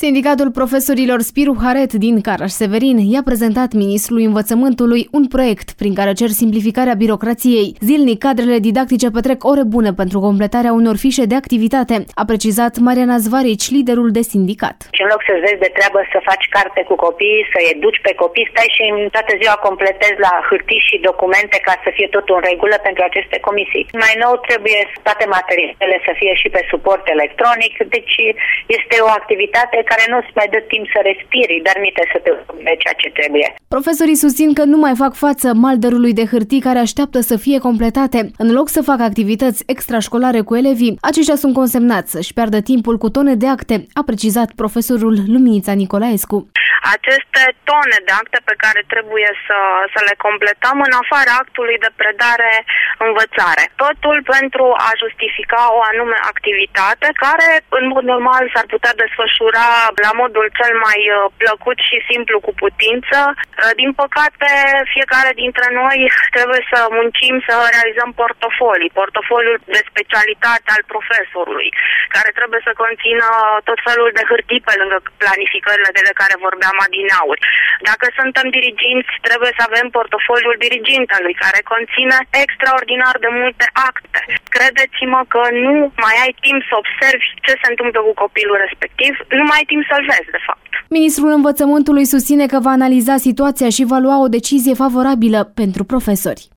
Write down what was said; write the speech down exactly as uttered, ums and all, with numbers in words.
Sindicatul profesorilor Spiru Haret din Caraș-Severin i-a prezentat ministrului învățământului un proiect prin care cer simplificarea birocrației. Zilnic, cadrele didactice petrec ore bune pentru completarea unor fișe de activitate, a precizat Mariana Zvarici, liderul de sindicat. Și în loc să-ți vezi de treabă să faci carte cu copii, să educi pe copii, stai și toată ziua completezi la hârtii și documente ca să fie totul în regulă pentru aceste comisii. Mai nou trebuie toate materialele să fie și pe suport electronic, deci este o activitate care nu-ți mai dă timp să respiri, dar minte să te ocupi de ceea ce trebuie. Profesorii susțin că nu mai fac față malderului de hârtii care așteaptă să fie completate. În loc să facă activități extrașcolare cu elevii, aceștia sunt consemnați să-și piardă timpul cu tone de acte, a precizat profesorul Luminița Nicolaescu. Aceste tone de acte pe care trebuie să, să le completăm în afara actului de predare-învățare. Totul pentru a justifica o anume activitate care, în mod normal, s-ar putea desfășura la modul cel mai plăcut și simplu cu putință. Din păcate, fiecare dintre noi trebuie să muncim să realizăm portofolii, portofoliul de specialitate al profesorului, care trebuie să conțină tot felul de hârtii pe lângă planificările de care vorbeam adineauri. Dacă suntem diriginți, trebuie să avem portofoliul dirigintelui, care conține extraordinar de multe acte. Credeți-mă că nu mai ai timp să observi ce se întâmplă cu copilul respectiv, nu mai ai timp să-l vezi, de fapt. Ministrul Învățământului susține că va analiza situația și va lua o decizie favorabilă pentru profesori.